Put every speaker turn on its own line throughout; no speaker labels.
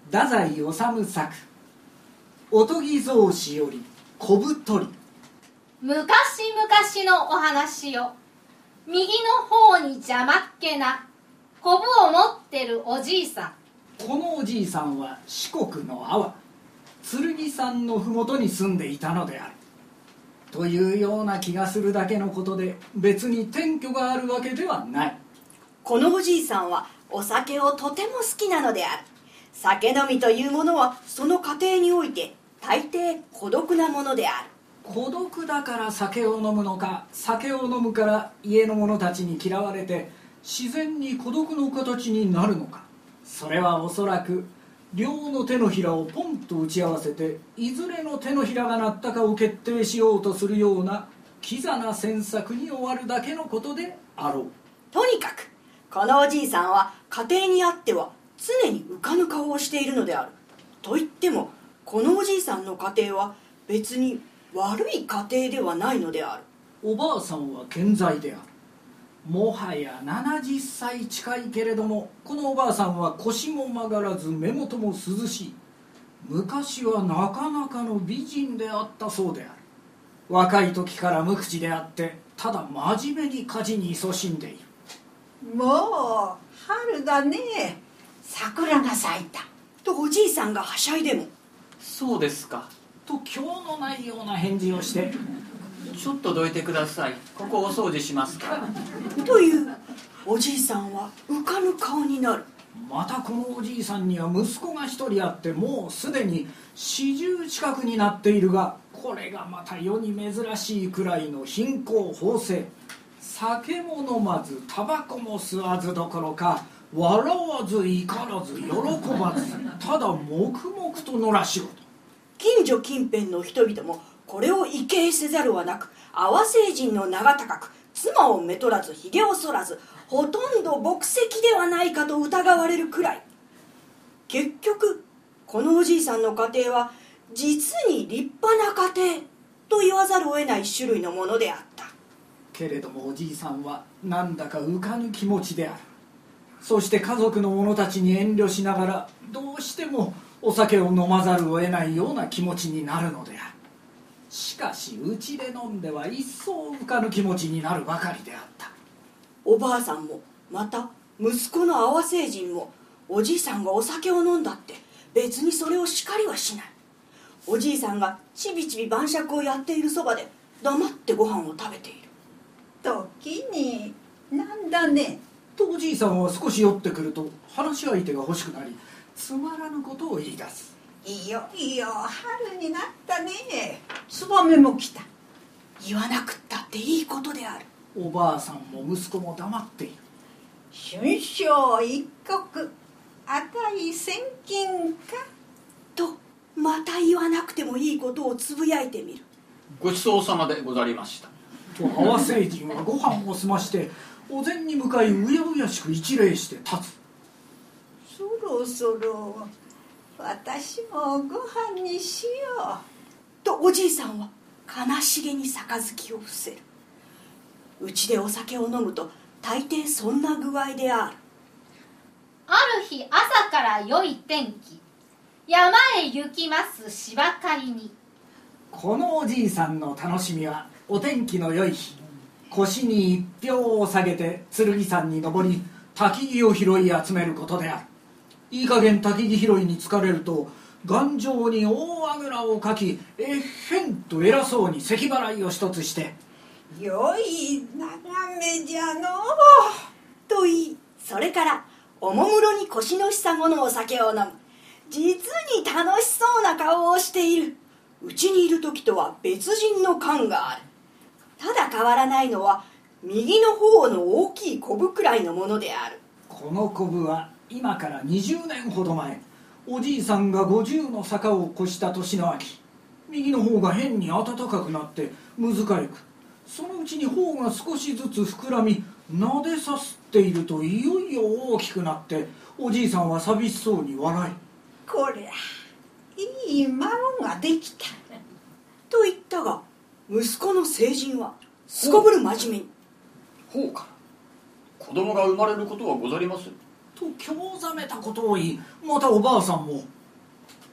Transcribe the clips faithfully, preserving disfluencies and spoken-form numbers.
太宰治作おとぎ草子より小太り。
昔々のお話よ。右の方に邪魔っけなこぶを持ってるおじいさ
ん。このおじいさんは四国の阿波剣山のふもとに住んでいたのであるというような気がするだけのことで、別に転居があるわけではない。
このおじいさんはお酒をとても好きなのである。酒飲みというものはその家庭において大抵孤独なものである。
孤独だから酒を飲むのか、酒を飲むから家の者たちに嫌われて自然に孤独の形になるのか。それはおそらく両の手のひらをポンと打ち合わせていずれの手のひらが鳴ったかを決定しようとするようなキザな詮索に終わるだけのことであろう。
とにかくこのおじいさんは家庭にあっては常に浮かぬ顔をしているのである。と言ってもこのおじいさんの家庭は別に悪い家庭ではないのである。
おばあさんは健在である。もはやななじゅっさい近いけれども、このおばあさんは腰も曲がらず目元も涼しい。昔はなかなかの美人であったそうである。若い時から無口であってただ真面目に家事に勤しんでいる。
もう春だね。桜が咲いた
とおじいさんがはしゃいでも、
そうですか
と今日のないような返事をして、
ちょっとどいてください、ここお掃除しますから
というおじいさんは浮かぬ顔になる。
またこのおじいさんには息子が一人あって、もうすでに四十近くになっているが、これがまた世に珍しいくらいの貧困法制。酒も飲まずタバコも吸わずどころか、笑わず怒らず喜ばず、ただ黙々と野良仕事。
近所近辺の人々もこれを畏敬せざるはなく、阿波星人の名が高く、妻をめとらずひげを剃らず、ほとんど牧石ではないかと疑われるくらい。結局このおじいさんの家庭は実に立派な家庭と言わざるを得ない種類のものであった。
けれどもおじいさんはなんだか浮かぬ気持ちである。そして家族の者たちに遠慮しながら、どうしてもお酒を飲まざるを得ないような気持ちになるのである。しかしうちで飲んでは一層浮かぬ気持ちになるばかりであった。
おばあさんもまた息子の阿波星人も、おじいさんがお酒を飲んだって別にそれを叱りはしない。おじいさんがちびちび晩酌をやっているそばで黙ってご飯を食べている。
時になんだね。
とおじいさんは少し酔ってくると話し相手が欲しくなり、つまらぬことを言い出す。
いいよいいよ、春になったね。ツバメも来た。
言わなくったっていいことである。
おばあさんも息子も黙っている。
春宵一刻、あたい千金か
とまた言わなくてもいいことをつぶやいてみる。
ごちそうさまでござりました
と阿波星人はご飯を済ましてお膳に向かいうやうやしく一礼して立つ。
そろそろ私もご飯にしよ
うとおじいさんは悲しげに杯を伏せる。うちでお酒を飲むと大抵そんな具合である。
ある日朝から良い天気、山へ行きます芝刈りに。
このおじいさんの楽しみはお天気の良い日、腰に一票を下げて剣山に登り焚き木を拾い集めることである。いい加減焚き木拾いに疲れると頑丈に大あぐらをかき、えっへんと偉そうに咳払いを一つして、
う。よい眺めじゃの
と言い、それからおもむろに腰の下ごのお酒を飲む。実に楽しそうな顔をしている。うちにいる時とは別人の感がある。ただ変わらないのは右の方の大きいコブくらいのものである。
このコブは今からにじゅうねんほど前、おじいさんがごじゅうの坂を越した年の秋、右の方が変に暖かくなってむずかゆく、そのうちに方が少しずつ膨らみ撫でさすっているといよいよ大きくなって、おじいさんは寂しそうに笑い、
こりゃいい孫ができた
と言ったが、息子の成人はすこぶる真面目に、
ほうか、子供が生まれることはござります
と興ざめたことを言い、またおばあさんも、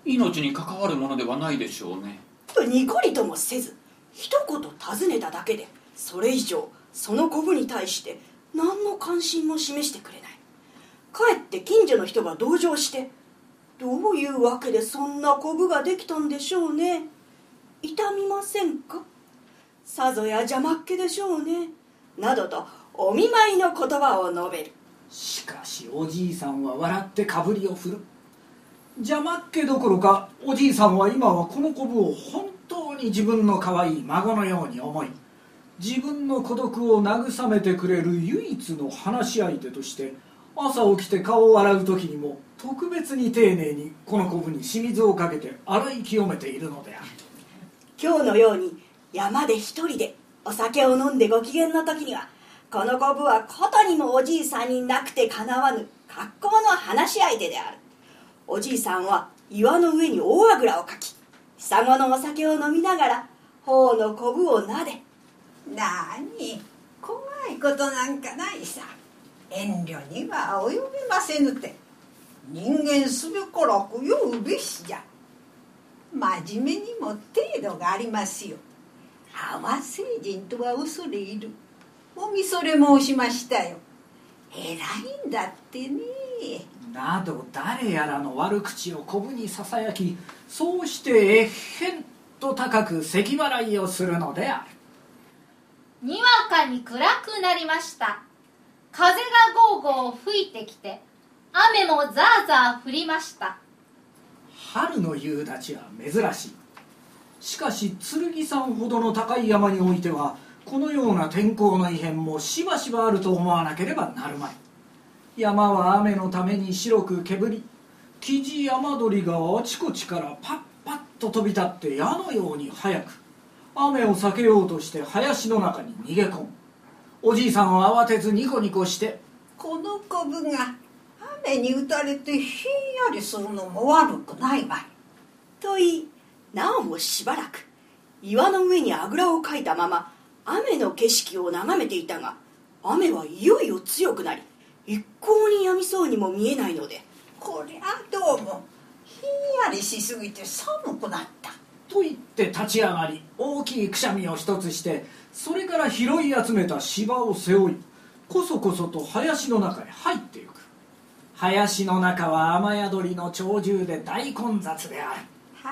命に関わるものではないでしょうね。
とにこりともせず一言尋ねただけで、それ以上そのコブに対して何の関心も示してくれない。かえって近所の人が同情して、どういうわけでそんなコブができたんでしょうね、痛みませんか、さぞや邪魔っ気でしょうね、などとお見舞いの言葉を述べる。
しかしおじいさんは笑ってかぶりを振る。邪魔っ気どころか、おじいさんは今はこのコブを本当に自分の可愛い孫のように思い、自分の孤独を慰めてくれる唯一の話し相手として、朝起きて顔を洗う時にも特別に丁寧にこのコブに清水をかけて洗い清めているのである。
今日のように山で一人でお酒を飲んでご機嫌の時には、このコブはことにもおじいさんになくてかなわぬ格好の話し相手である。おじいさんは岩の上に大あぐらをかき、久子のお酒を飲みながら頬のコブをなで、
なに怖いことなんかないさ、遠慮には及びませぬて、人間すべからく酔うべしじゃ。真面目にも程度がありますよ。合わせ人とは恐れいる。おみそれ申しましたよ。偉いんだってね。
など誰やらの悪口をコブにささやき、そうしてえっへんと高く咳払いをするのである。
にわかに暗くなりました。風がゴーゴー吹いてきて、雨もザーザー降りました。
春の夕立は珍しい。しかし剣山ほどの高い山においては、このような天候の異変もしばしばあると思わなければなるまい。山は雨のために白くけぶり、キジ山鳥があちこちからパッパッと飛び立って矢のように速く、雨を避けようとして林の中に逃げ込む。おじいさんは慌てずニコニコして、
このコブが雨に打たれてひんやりするのも悪くないわい。
と言い、なおもしばらく岩の上にあぐらをかいたまま雨の景色を眺めていたが、雨はいよいよ強くなり、一向に止みそうにも見えないので、
こりゃどうもひんやりしすぎて寒くなった。
と言って立ち上がり、大きいくしゃみを一つして、それから拾い集めた芝を背負い、こそこそと林の中へ入っていく。林の中は雨宿りの鳥獣で大混雑である。
はい、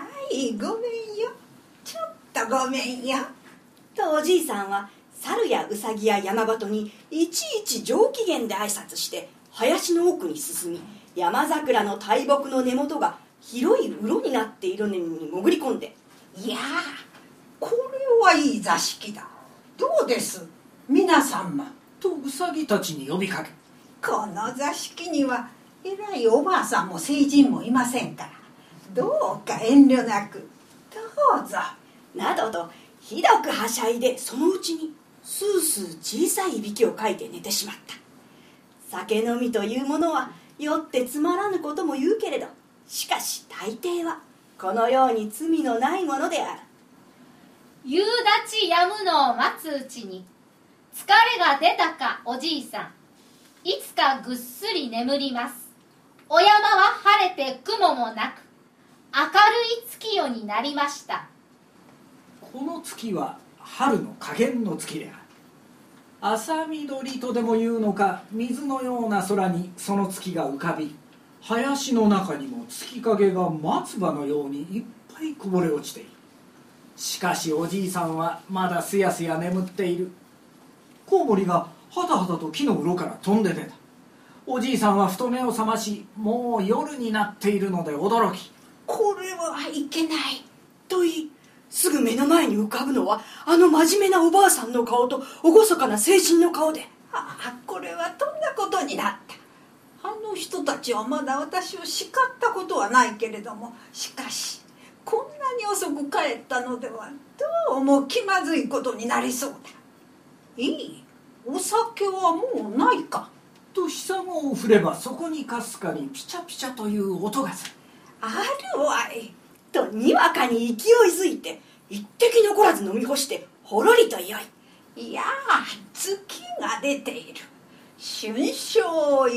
ごめんよ、ちょっとごめんよ。
とおじいさんは猿やウサギや山鳩にいちいち上機嫌で挨拶して林の奥に進み、山桜の大木の根元が広い洞になっているのに潜り込んで、
いやあ、これはいい座敷だ。どうです皆様。
とウサギたちに呼びかけ、
この座敷には偉いおばあさんも成人もいませんから、どうか遠慮なくどうぞ。
などとひどくはしゃいで、そのうちにスースー小さいいびきをかいて寝てしまった。酒飲みというものは酔ってつまらぬことも言うけれど、しかし大抵はこのように罪のないものである。
夕立やむのを待つうちに、疲れが出たかおじいさん、いつかぐっすり眠ります。お山は晴れて雲もなく、明るい月夜になりました。
この月は春の下弦の月である。朝緑とでも言うのか、水のような空にその月が浮かび、林の中にも月影が松葉のようにいっぱいこぼれ落ちている。しかしおじいさんはまだすやすや眠っている。コウモリがはたはたと木の洞から飛んで出た。おじいさんはふと目を覚まし、もう夜になっているので驚き、
これはいけない。
と言い、すぐ目の前に浮かぶのはあの真面目なおばあさんの顔と厳かな成人の顔で、
ああ、これはとんだことになった。あの人たちはまだ私を叱ったことはないけれども、しかしこんなに遅く帰ったのではどうも気まずいことになりそうだ。いい、お酒はもうないか。
と膝子を振れば、そこにかすかにピチャピチャという音がする。
あるわい。
とにわかに勢いづいて一滴残らず飲み干してほろりと酔い、
いやあ、月が出ている。春宵一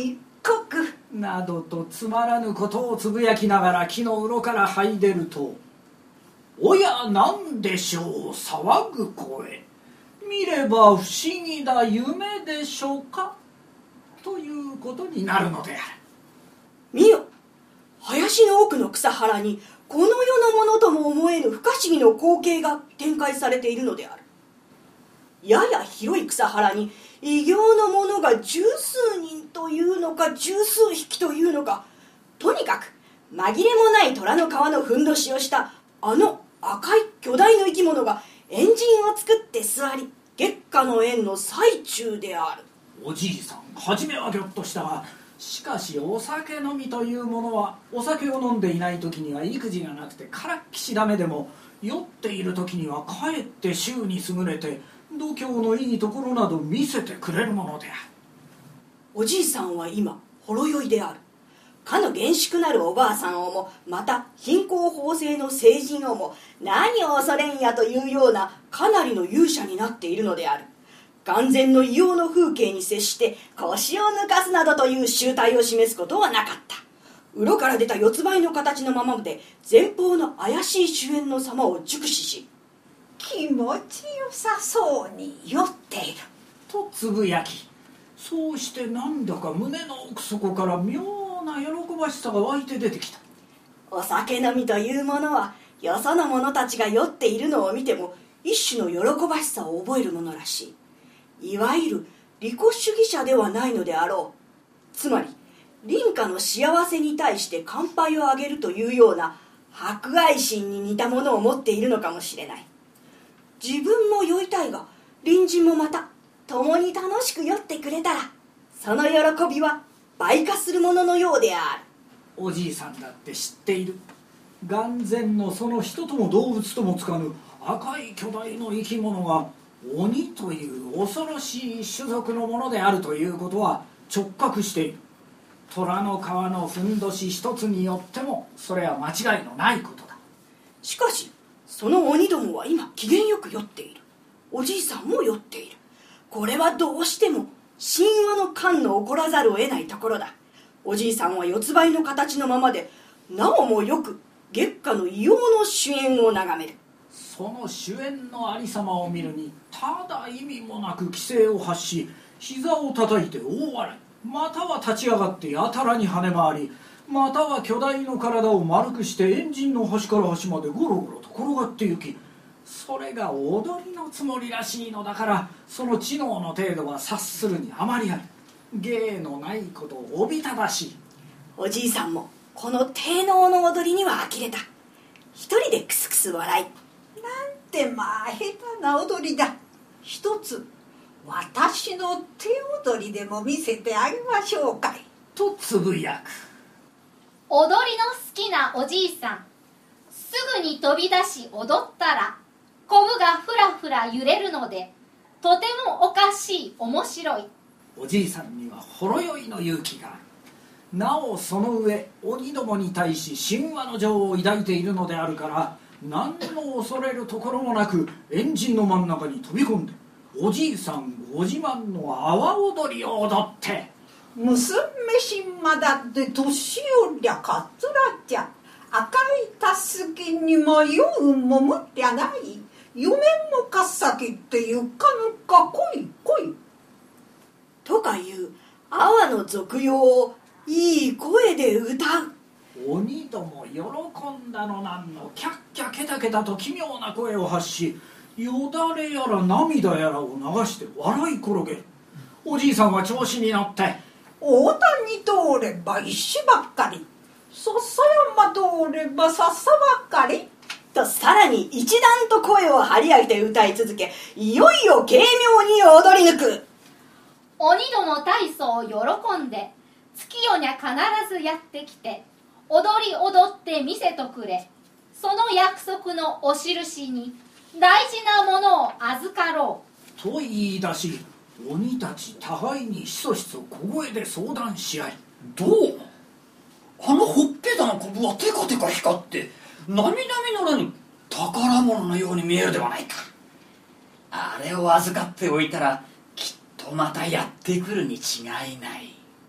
刻
などとつまらぬことをつぶやきながら木の洞から這い出ると、おやなんでしょう騒ぐ声、見れば不思議だ夢でしょうか、ということになるのである。
見よ、林の奥の草原にこの世のものとも思えぬ不可思議の光景が展開されているのである。やや広い草原に異形のものが十数人というのか十数匹というのか、とにかく紛れもない虎の皮のふんどしをしたあの赤い巨大の生き物がエンジンを作って座り、月下の宴の最中である。
おじいさん、初めはぎょっとしたが、しかしお酒飲みというものは、お酒を飲んでいない時には育児がなくてからっきしダメでも、酔っている時にはかえって衆に優れて度胸のいいところなど見せてくれるものである。
おじいさんは今ほろ酔いである。かの厳粛なるおばあさんをも、また貧困法制の成人をも、何を恐れんやというようなかなりの勇者になっているのである。眼前の異様の風景に接して腰を抜かすなどという醜態を示すことはなかった。鱗から出た四つ這いの形のままで前方の怪しい主演の様を熟視し、
気持ちよさそうに酔っている
とつぶやき、そうしてなんだか胸の奥底から妙な喜ばしさが湧いて出てきた。
お酒飲みというものは、よその者たちが酔っているのを見ても一種の喜ばしさを覚えるものらしい。いわゆる利己主義者ではないのであろう。つまり隣家の幸せに対して乾杯をあげるというような博愛心に似たものを持っているのかもしれない。自分も酔いたいが、隣人もまた共に楽しく酔ってくれたら、その喜びは倍化するもののようである。
おじいさんだって知っている。眼前のその人とも動物ともつかぬ赤い巨大の生き物が鬼という恐ろしい種族のものであるということは直覚している。虎の皮のふんどし一つによってもそれは間違いのないことだ。
しかしその鬼どもは今機嫌よく酔っている。おじいさんも酔っている。これはどうしても神話の感の起こらざるを得ないところだ。おじいさんは四つ這いの形のままで、なおもよく月下の異様の主演を眺める。
その主演のありさまを見るに、ただ意味もなく奇声を発し、膝を叩いて大笑い、または立ち上がってやたらに跳ね回り、または巨大の体を丸くしてエンジンの端から端までゴロゴロと転がって行き、それが踊りのつもりらしいのだから、その知能の程度は察するにあまりある。芸のないことをおびただしい。
おじいさんもこの低能の踊りには呆れた。一人でクスクス笑い、
なんてまあ下手な踊りだ。一つ私の手踊りでも見せてあげましょうかい
とつぶやく。
踊りの好きなおじいさん、すぐに飛び出し踊ったらコブがふらふら揺れるので、とてもおかしい、面白い。
おじいさんにはほろ酔いの勇気がある。なおその上鬼どもに対し神話の情を抱いているのであるから、何も恐れるところもなくエンジンの真ん中に飛び込んで、おじいさんご自慢の阿波踊りを踊って、
娘島だって年寄りゃかつらっちゃ、赤いたすきに迷うもむりゃない、夢もかっさきっていうかぬか来い来い
とかいう阿波の俗用をいい声で歌う。
鬼ども喜んだのなんの、キャッキャケタケタと奇妙な声を発し、よだれやら涙やらを流して笑い転げる。おじいさんは調子に乗って、
大谷通れば石ばっかり、笹山通れば笹ばっかり
とさらに一段と声を張り上げて歌い続け、いよいよ軽妙に踊り抜く。
鬼ども大層喜んで、月夜にゃ必ずやってきて、踊り踊って見せとくれ。その約束のお印に大事なものを預かろ
うと言い出し、鬼たち互いにひそひそ小声で相談し合い、
どう、あのほっぺたのコブはテカテカ光って並々ならぬ宝物のように見えるではないか。あれを預かっておいたらきっとまたやってくるに違いない。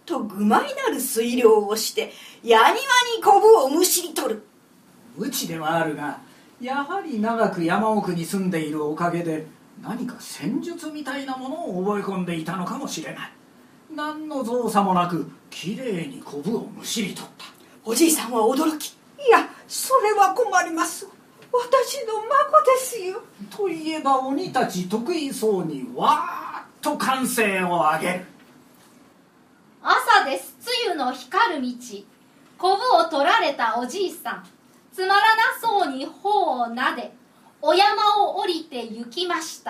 と愚昧なる推量をしてやにわにこぶをむしり取る。
無知ではあるが、やはり長く山奥に住んでいるおかげで何か戦術みたいなものを覚え込んでいたのかもしれない。何の造作もなくきれいにこぶをむしり取った。
おじいさんは驚き、
いや、それは困ります。私の孫ですよ。
といえば鬼たち得意そうにわーっと歓声を上げる。
朝です。露の光る道、こぶを取られたおじいさん、つまらなそうに頬をなでお山を降りて行きました。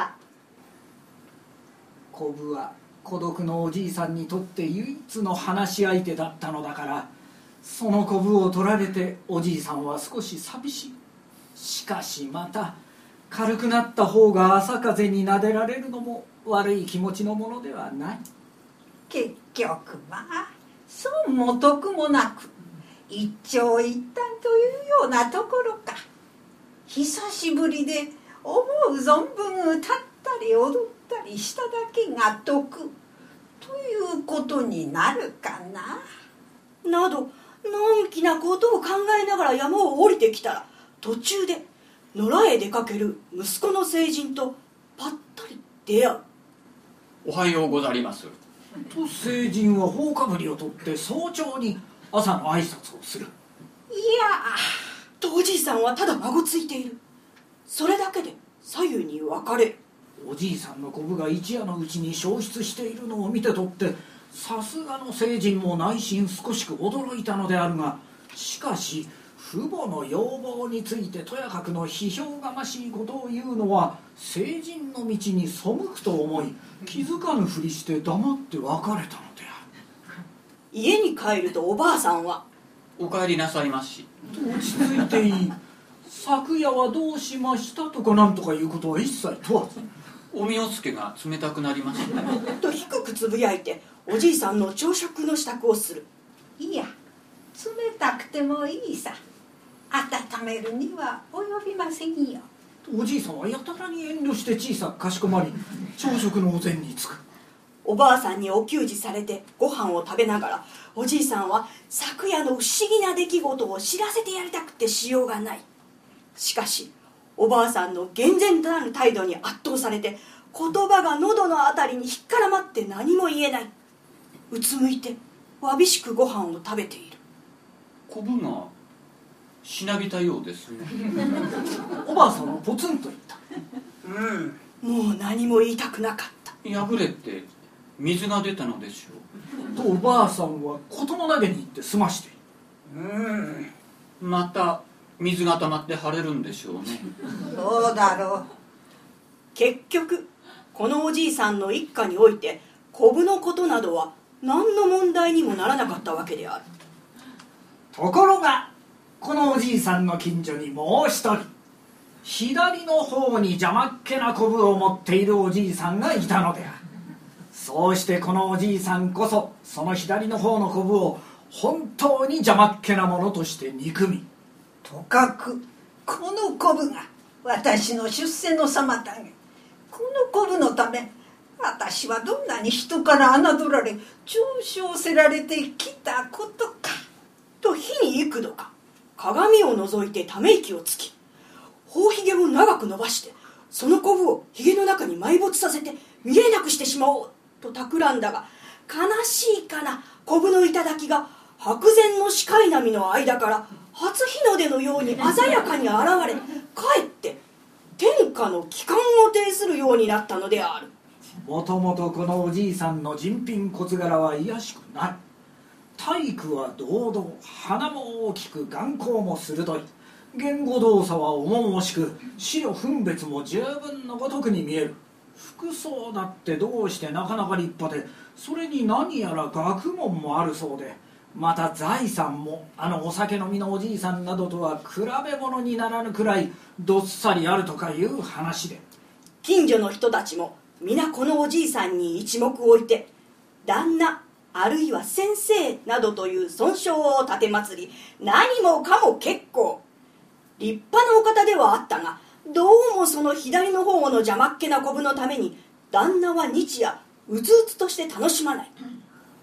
こぶは孤独のおじいさんにとって唯一の話し相手だったのだから、そのこぶを取られておじいさんは少し寂しい。しかしまた軽くなった方が朝風になでられるのも悪い気持ちのものではない。
結局まあ損も得もなく一長一短というようなところか。久しぶりで思う存分歌ったり踊ったりしただけが得ということになるかな。
などのんきなことを考えながら山を降りてきたら、途中で野良へ出かける息子の成人とぱったり出会う。
おはようござります。
と成人は頬かぶりを取って早朝に朝の挨拶をする。
いや
とおじいさんはただ孫ついている。それだけで左右に分かれる。
おじいさんのこぶが一夜のうちに消失しているのを見てとって、さすがの成人も内心少しく驚いたのであるが、しかし父母の要望についてとやかくの批評がましいことを言うのは成人の道に背くと思い、気づかぬふりして黙って別れたのである。
家に帰るとおばあさんは、
お帰りなさいまし。
落ち着いていい。昨夜はどうしましたとかなんとかいうことは一切問わず、
おみおつけが冷たくなりましたね。
と低くつぶやいておじいさんの朝食の支度をする。
いや、冷たくてもいいさ。温めるには及びませんよ。
おじいさんはやたらに遠慮して小さくかしこまり、朝食のお膳につく。
おばあさんにお給仕されてご飯を食べながら、おじいさんは昨夜の不思議な出来事を知らせてやりたくてしようがない。しかしおばあさんの厳然なる態度に圧倒されて、言葉が喉のあたりに引っからまって何も言えない。うつむいてわびしくご飯を食べている。
こぶがしなびたようですね。
おばあさんはポツンと言った。
うん、もう何も言いたくなかった。
破れて水が出たのでしょう。
とおばあさんは事の投げに行って済ましている。
うん、また水が溜まって腫れるんでしょうね。
そうだろう。
結局このおじいさんの一家においてこぶのことなどは何の問題にもならなかったわけである。
ところがこのおじいさんの近所にもう一人、左の方に邪魔っ気なこぶを持っているおじいさんがいたのである。そうしてこのおじいさんこそその左の方のこぶを本当に邪魔っ気なものとして憎み、
とかくこのこぶが私の出世の妨げ。このこぶのため私はどんなに人から侮られ嘲笑せられてきたことか。
と火に幾度か鏡を覗いてため息をつき、頬ひげを長く伸ばしてそのこぶをひげの中に埋没させて見えなくしてしまおうと企んだが、悲しいかなこぶの頂が白然の視界波の間から初日の出のように鮮やかに現れ、かえって天下の帰還を呈するようになったのである。
もともとこのおじいさんの人品骨柄は卑しくない。体育は堂々、鼻も大きく眼光も鋭い、言語動作は重々しく、視力分別も十分のごとくに見える。服装だってどうしてなかなか立派で、それに何やら学問もあるそうで、また財産もあのお酒飲みのおじいさんなどとは比べ物にならぬくらいどっさりあるとかいう話で、
近所の人たちも皆このおじいさんに一目置いて、旦那あるいは先生などという尊称を立てまつり、何もかも結構立派なお方ではあったが、どうもその左の方の邪魔っ気なこぶのために旦那は日夜うつうつとして楽しまない。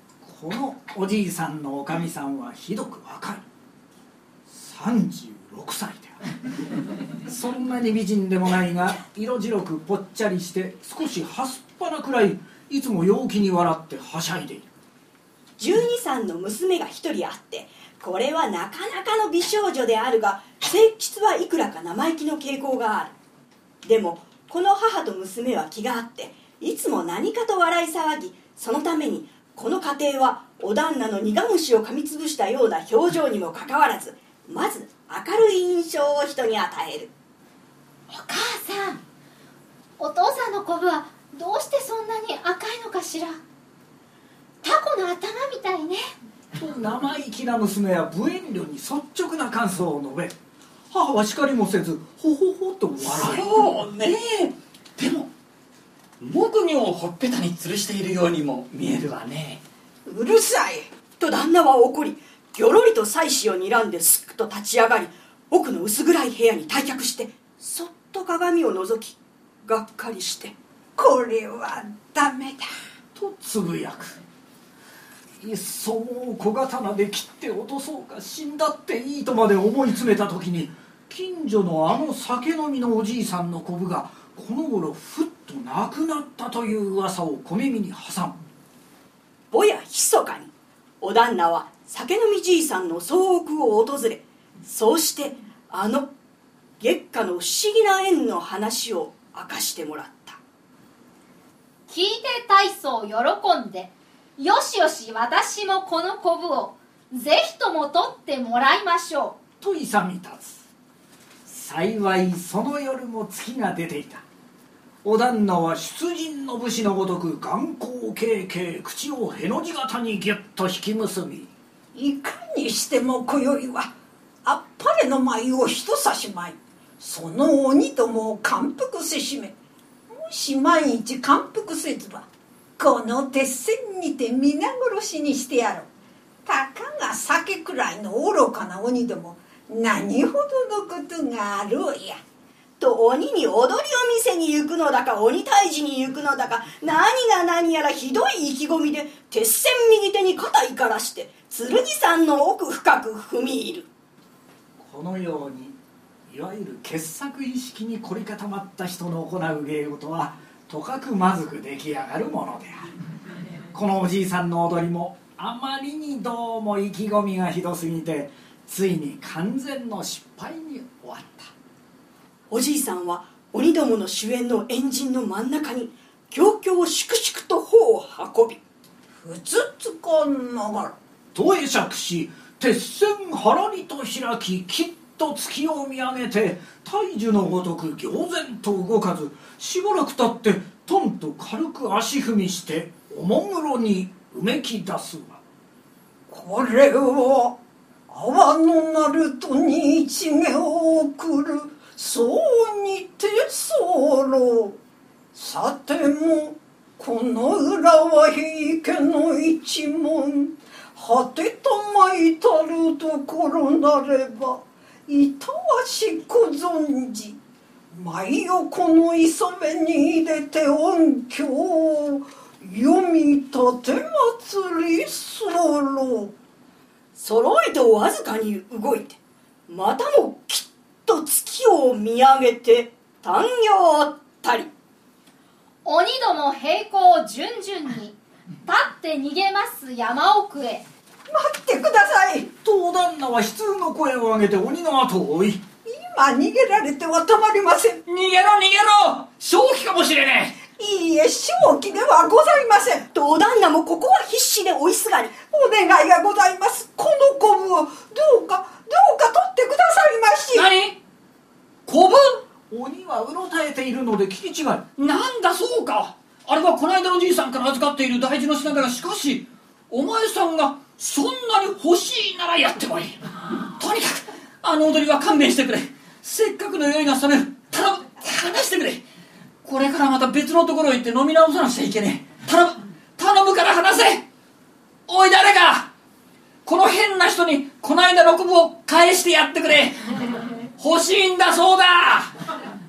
このおじいさんのおかみさんはひどく若い。さんじゅうろくさいである。そんなに美人でもないが、色白くぽっちゃりして少しはすっぱなくらい、いつも陽気に笑ってはしゃいでいる。
じゅうにさいの娘が一人あって、これはなかなかの美少女であるが、性質はいくらか生意気の傾向がある。でもこの母と娘は気があって、いつも何かと笑い騒ぎ、そのためにこの家庭はお旦那の苦虫を噛みつぶしたような表情にもかかわらず、まず明るい印象を人に与える。
お母さん、お父さんのコブはどうしてそんなに赤いのかしら。タコの頭みたいね。
と生意気な娘は無遠慮に率直な感想を述べる。母は叱りもせずほほほと笑い、
そうねえ、でも木魚をほっぺたに吊るしているようにも見えるわね。
うるさいと旦那は怒り、ぎょろりと妻子を睨んですっと立ち上がり、奥の薄暗い部屋に退却して、そっと鏡を覗き、がっかりして、
これはダメだ
とつぶやく。いっそもう小刀で切って落とそうか、死んだっていいとまで思い詰めた時に、近所のあの酒飲みのおじいさんのコブがこの頃ふっと亡くなったという噂を小耳に挟む。
ぼや密かにお旦那は酒飲みじいさんの総屋を訪れ、そうしてあの月下の不思議な縁の話を明かしてもらった。
聞いて大層喜んで、よしよし私もこのコブをぜひとも取ってもらいましょ
うと勇み立つ。幸いその夜も月が出ていた。お旦那は出陣の武士のごとく眼光軽々、口をへの字型にギュッと引き結び、
いかにしても今宵はあっぱれの舞を一差し舞い、その鬼どもを感服せしめ、もし万一感服せずばこの鉄線にて皆殺しにしてやろう。たかが酒くらいの愚かな鬼ども、何ほどのことがあろうや。
と鬼に踊りを見せに行くのだか、鬼退治に行くのだか、何が何やらひどい意気込みで鉄線右手に肩いからして剣山の奥深く踏み入る。
このようにいわゆる傑作意識に凝り固まった人の行う芸事はとかくまずく出来上がるものである。このおじいさんの踊りもあまりにどうも意気込みがひどすぎて、ついに完全の失敗に終わった。
おじいさんは鬼どもの主演の円陣の真ん中に強々粛々と頬を運び、
ふつつかながら
と会釈し、鉄線はらりと開き、きっと月を見上げて大樹のごとく呆然と動かず、しばらく経ってトンと軽く足踏みしておもむろにうめき出すわ。
これは泡のナルトに一芸を送る、そうにて候。さてもこの裏は平家の一門、果てと参いたるところなればいたわしご存じ。舞をこの磯部に入れて音響を読み立て祭り候。
揃いとわずかに動いて、またもきっと月を見上げて単行ったり。
鬼ども平行順々に立って逃げます山奥へ。
待ってください。
とお旦那は悲痛の声を上げて鬼の後を追い、
今逃げられてはたまりません。
逃げろ逃げろ、正気かもしれねえ。
いいえ、正気ではございません。
とお旦那もここは必死で追いすがり、
お願いがございます。このコブをどうかどうか取ってくださいまし。
何、コブ？
鬼はうろたえているので聞き違い。
なんだそうか、あれはこの間のじいさんから預かっている大事の品だが、しかしお前さんがそんなに欲しいならやってもいい。とにかくあの踊りは勘弁してくれ。せっかくの酔いが覚める。頼む、話してくれ。これからまた別のところへ行って飲み直さなくちゃいけねえ。頼む頼むから話せ。おい誰か、この変な人にこの間のコブを返してやってくれ。欲しいんだそうだ。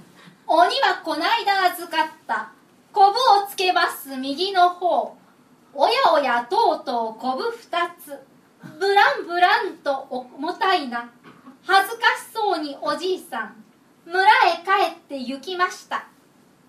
鬼はこないだ預かったコブをつけます右の方、 おやおやとうとうこぶ二つ、ブランブランと重たいな。恥ずかしそうにおじいさん村へ帰って行きました。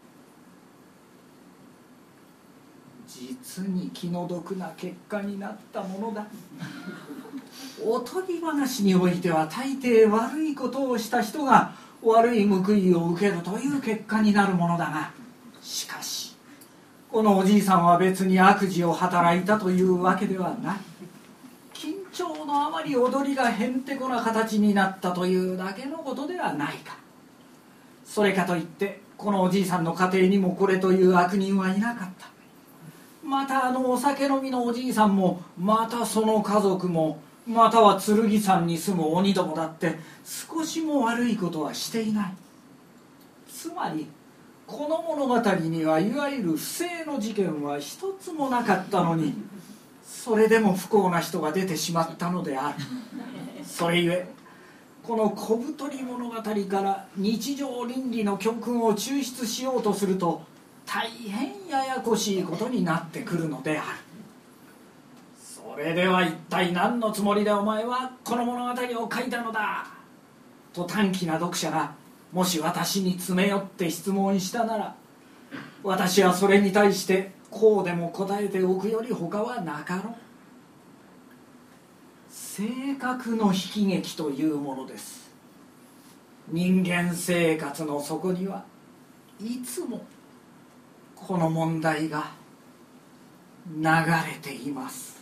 実に気の毒な結果になったものだ。おとぎ話においては大抵悪いことをした人が悪い報いを受けるという結果になるものだが、しかしこのおじいさんは別に悪事を働いたというわけではない。緊張のあまり踊りがへんてこな形になったというだけのことではないか。それかといってこのおじいさんの家庭にもこれという悪人はいなかった。またあのお酒飲みのおじいさんも、またその家族も、または剣山に住む鬼どもだって少しも悪いことはしていない。つまりこの物語にはいわゆる不正の事件は一つもなかったのに、それでも不幸な人が出てしまったのである。それゆえこの小太り物語から日常倫理の教訓を抽出しようとすると大変ややこしいことになってくるのである。それでは一体何のつもりでお前はこの物語を書いたのだと短気な読者がもし私に詰め寄って質問したなら、私はそれに対してこうでも答えておくより他はなかろう。性格の悲喜劇というものです。人間生活の底にはいつもこの問題が流れています。